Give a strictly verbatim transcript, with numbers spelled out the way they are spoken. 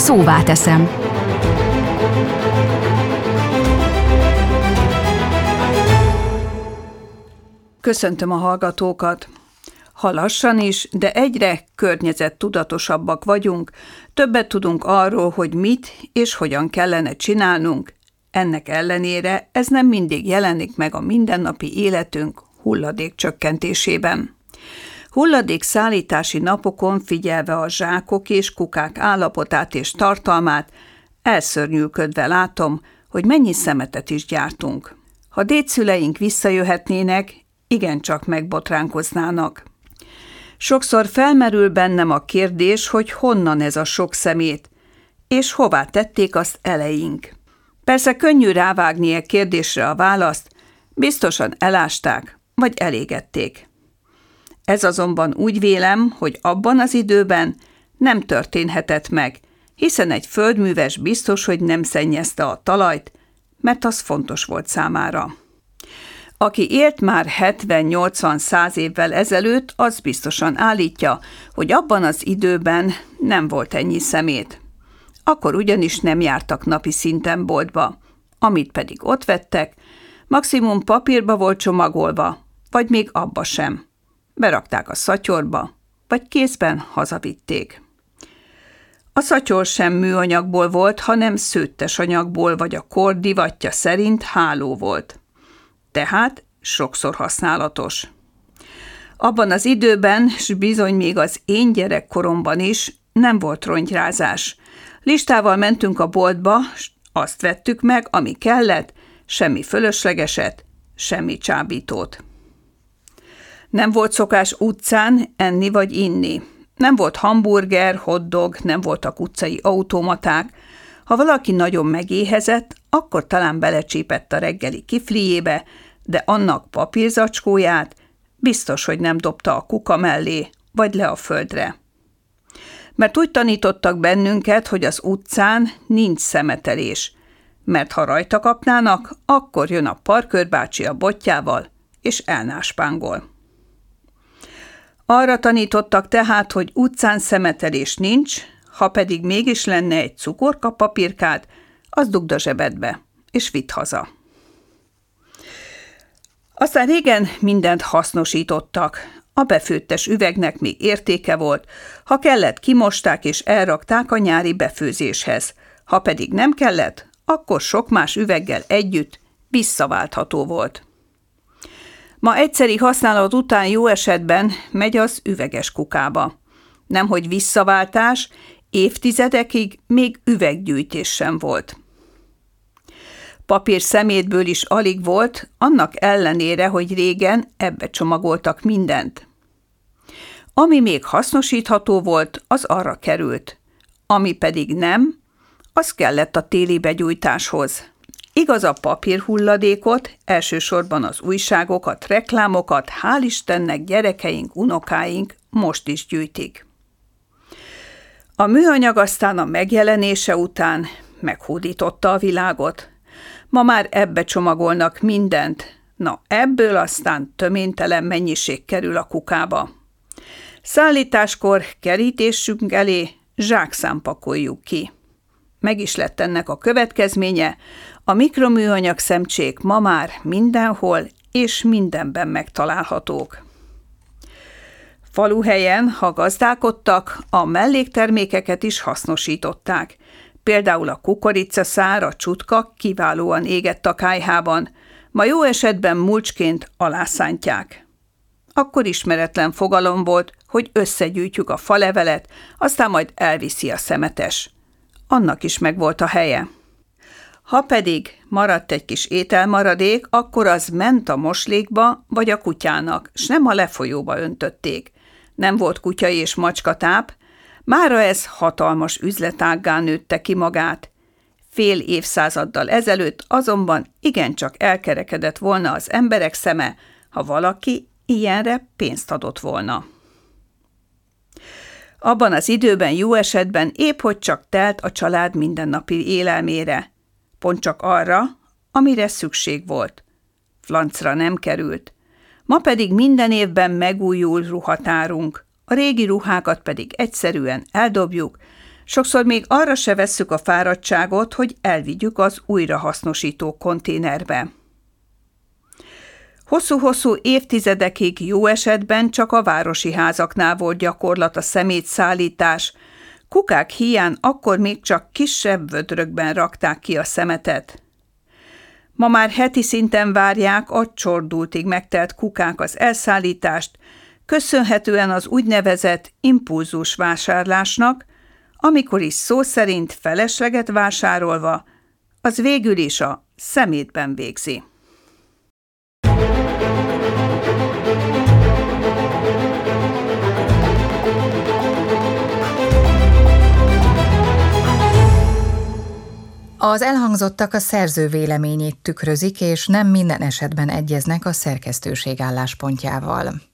Szóvá teszem. Köszöntöm a hallgatókat! Ha lassan is, de egyre környezettudatosabbak vagyunk, többet tudunk arról, hogy mit és hogyan kellene csinálnunk. Ennek ellenére ez nem mindig jelenik meg a mindennapi életünk hulladék csökkentésében. Hulladékszállítási napokon figyelve a zsákok és kukák állapotát és tartalmát, elszörnyűködve látom, hogy mennyi szemetet is gyártunk. Ha dédszüleink visszajöhetnének, igencsak megbotránkoznának. Sokszor felmerül bennem a kérdés, hogy honnan ez a sok szemét, és hová tették azt eleink. Persze könnyű rávágni e kérdésre a választ, biztosan elásták, vagy elégették. Ez azonban úgy vélem, hogy abban az időben nem történhetett meg, hiszen egy földműves biztos, hogy nem szennyezte a talajt, mert az fontos volt számára. Aki élt már hetven-nyolcvan-száz évvel ezelőtt, az biztosan állítja, hogy abban az időben nem volt ennyi szemét. Akkor ugyanis nem jártak napi szinten boltba, amit pedig ott vettek, maximum papírba volt csomagolva, vagy még abba sem. Berakták a szatyorba, vagy kézben hazavitték. A szatyor sem műanyagból volt, hanem szőttes anyagból, vagy a kor divatja szerint háló volt. Tehát sokszor használatos. Abban az időben, s bizony még az én gyerekkoromban is nem volt rongyrázás. Listával mentünk a boltba, s azt vettük meg, ami kellett, semmi fölöslegeset, semmi csábítót. Nem volt szokás utcán enni vagy inni. Nem volt hamburger, hotdog, nem voltak utcai automaták. Ha valaki nagyon megéhezett, akkor talán belecsípett a reggeli kiflijébe, de annak papírzacskóját biztos, hogy nem dobta a kuka mellé, vagy le a földre. Mert úgy tanítottak bennünket, hogy az utcán nincs szemetelés, mert ha rajta kapnának, akkor jön a parkőrbácsi a botjával, és elnáspángol. Arra tanítottak tehát, hogy utcán szemetelés nincs, ha pedig mégis lenne egy cukorka papírkád, az dugd a zsebedbe, és vidd haza. Aztán régen mindent hasznosítottak. A befőttes üvegnek még értéke volt, ha kellett, kimosták és elrakták a nyári befőzéshez. Ha pedig nem kellett, akkor sok más üveggel együtt visszaváltható volt. Ma egyszeri használat után jó esetben megy az üveges kukába. Nemhogy visszaváltás, évtizedekig még üveggyűjtés sem volt. Papír szemétből is alig volt, annak ellenére, hogy régen ebbe csomagoltak mindent. Ami még hasznosítható volt, az arra került. Ami pedig nem, az kellett a téli begyújtáshoz. Igaz, a papírhulladékot, elsősorban az újságokat, reklámokat, hál' Istennek gyerekeink, unokáink most is gyűjtik. A műanyag aztán a megjelenése után meghódította a világot. Ma már ebbe csomagolnak mindent, na ebből aztán töménytelen mennyiség kerül a kukába. Szállításkor kerítésünk elé zsákszám pakoljuk ki. Meg is lett ennek a következménye, a mikroműanyag szemcsék ma már mindenhol és mindenben megtalálhatók. Faluhelyen, ha gazdálkodtak, a melléktermékeket is hasznosították. Például a kukoricaszár, a csutka kiválóan égett a kályhában, ma jó esetben mulcsként alászántják. Akkor ismeretlen fogalom volt, hogy összegyűjtjük a falevelet, aztán majd elviszi a szemetes. Annak is megvolt a helye. Ha pedig maradt egy kis ételmaradék, akkor az ment a moslékba vagy a kutyának, s nem a lefolyóba öntötték. Nem volt kutya és macskatáp, mára ez hatalmas üzletággá nőtte ki magát. Fél évszázaddal ezelőtt azonban igencsak elkerekedett volna az emberek szeme, ha valaki ilyenre pénzt adott volna. Abban az időben jó esetben épp hogy csak telt a család mindennapi élelmére. Pont csak arra, amire szükség volt. Flancra nem került. Ma pedig minden évben megújul ruhatárunk, a régi ruhákat pedig egyszerűen eldobjuk, Sokszor még arra se vesszük a fáradtságot, hogy elvigyük az újrahasznosító konténerbe. Hosszú-hosszú évtizedekig jó esetben csak a városi házaknál volt gyakorlat a szemétszállítás, kukák híján akkor még csak kisebb vödrökben rakták ki a szemetet. Ma már heti szinten várják a csordultig megtelt kukák az elszállítást, köszönhetően az úgynevezett impulzus vásárlásnak, amikor is szó szerint felesleget vásárolva, az végül is a szemétben végzi. Az elhangzottak a szerző véleményét tükrözik, és nem minden esetben egyeznek a szerkesztőség álláspontjával.